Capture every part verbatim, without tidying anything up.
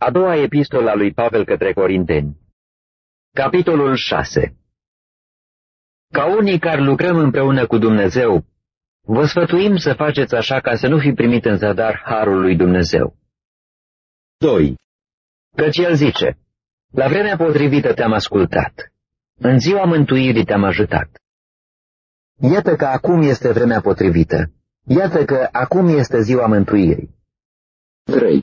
A doua epistolă a lui Pavel către Corinteni. Capitolul șase. Ca unii care lucrăm împreună cu Dumnezeu, vă sfătuim să faceți așa ca să nu fi primit în zadar harul lui Dumnezeu. doi. Căci el zice, la vremea potrivită te-am ascultat, în ziua mântuirii te-am ajutat. Iată că acum este vremea potrivită, iată că acum este ziua mântuirii. trei.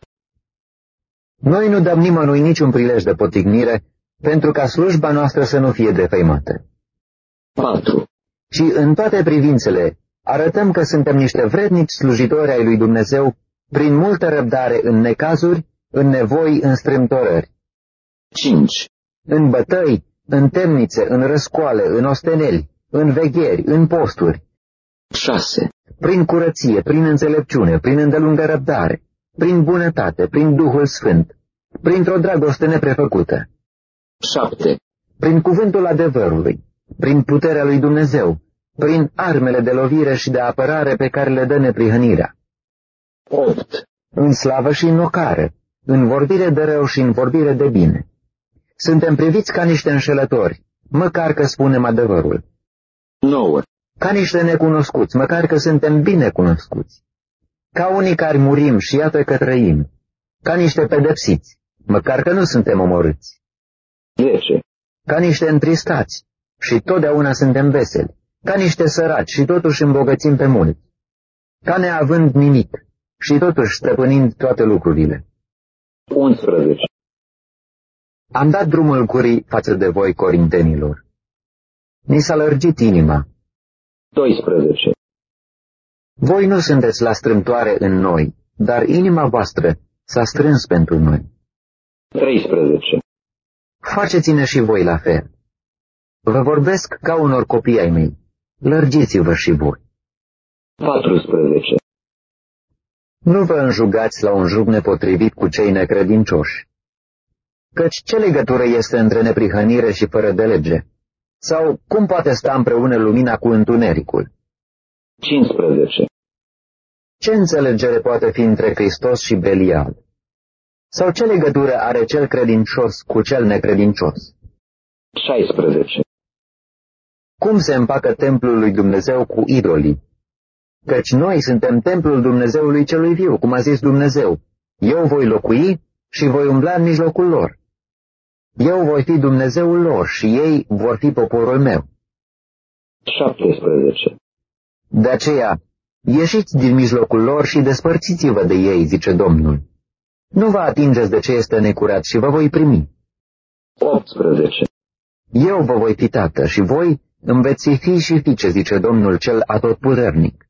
Noi nu dăm nimănui niciun prilej de potignire, pentru ca slujba noastră să nu fie defăimată. patru. Și în toate privințele arătăm că suntem niște vrednici slujitori ai lui Dumnezeu, prin multă răbdare în necazuri, în nevoi, în strâmtorări. cinci. În bătăi, în temnițe, în răscoale, în osteneli, în vegheri, în posturi. șase. Prin curăție, prin înțelepciune, prin îndelungă răbdare, prin bunătate, prin Duhul Sfânt, printr-o dragoste neprefăcută. șapte. Prin cuvântul adevărului, prin puterea lui Dumnezeu, prin armele de lovire și de apărare pe care le dă neprihănirea. opt. În slavă și în ocare, în vorbire de rău și în vorbire de bine. Suntem priviți ca niște înșelători, măcar că spunem adevărul. nouă. Ca niște necunoscuți, măcar că suntem bine cunoscuți. Ca unii care murim și iată că trăim. Ca niște pedepsiți, măcar că nu suntem omorâți. zece. Ca niște întristați și totdeauna suntem veseli. Ca niște săraci și totuși îmbogățim pe mulți. Ca neavând nimic și totuși stăpânind toate lucrurile. unsprezece. Am dat drumul gurii față de voi, corintenilor. Ni s-a lărgit inima. doisprezece. Voi nu sunteți la strâmtoare în noi, dar inima voastră s-a strâns pentru noi. treisprezece. Faceți-ne și voi la fel. Vă vorbesc ca unor copii ai mei. Lărgiți-vă și voi. patrusprezece. Nu vă înjugați la un jug nepotrivit cu cei necredincioși. Căci ce legătură este între neprihănire și fără de lege? Sau cum poate sta împreună lumina cu întunericul? cincisprezece. Ce înțelegere poate fi între Hristos și Belial? Sau ce legătură are cel credincios cu cel necredincios? șaisprezece. Cum se împacă templul lui Dumnezeu cu idolii? Căci noi suntem templul Dumnezeului celui viu, cum a zis Dumnezeu. Eu voi locui și voi umbla în mijlocul lor. Eu voi fi Dumnezeul lor și ei vor fi poporul meu. șaptesprezece. De aceea, ieșiți din mijlocul lor și despărțiți-vă de ei, zice Domnul. Nu vă atingeți de ce este necurat și vă voi primi. optsprezece. Eu vă voi fi tată și voi îmi veți fi fi și fiice, zice Domnul cel atotputernic.